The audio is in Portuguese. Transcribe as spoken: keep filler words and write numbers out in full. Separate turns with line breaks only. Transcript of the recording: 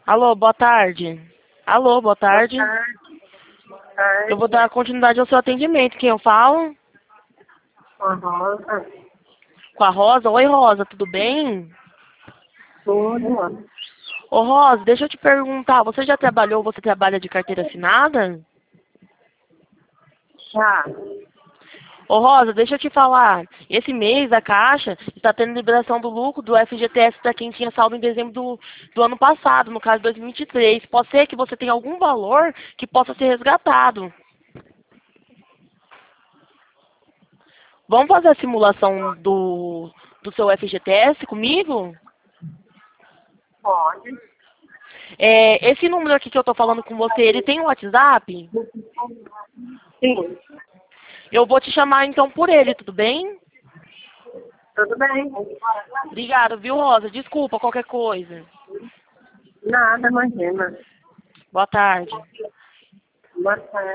Alô, boa tarde. Alô, boa
Boa
tarde.
tarde. Boa
Eu vou
tarde.
dar continuidade ao seu atendimento. Quem eu falo?
Com a Rosa.
Com a Rosa. Oi, Rosa, tudo bem?
Tudo.
Ô, Rosa, deixa eu te perguntar. Você já trabalhou, você trabalha de carteira assinada?
Já.
Ô, Rosa, deixa eu te falar. Esse mês a Caixa está tendo liberação do lucro do F G T S para quem tinha saldo em dezembro do, do ano passado, no caso dois mil e vinte e três. Pode ser que você tenha algum valor que possa ser resgatado. Vamos fazer a simulação do, do seu F G T S comigo?
Pode.
É, esse número aqui que eu tô falando com você, ele tem um WhatsApp?
Sim.
Eu vou te chamar então por ele, tudo bem?
Tudo bem.
Obrigada, viu, Rosa? Desculpa qualquer coisa.
Nada, imagina.
Boa tarde.
Boa tarde.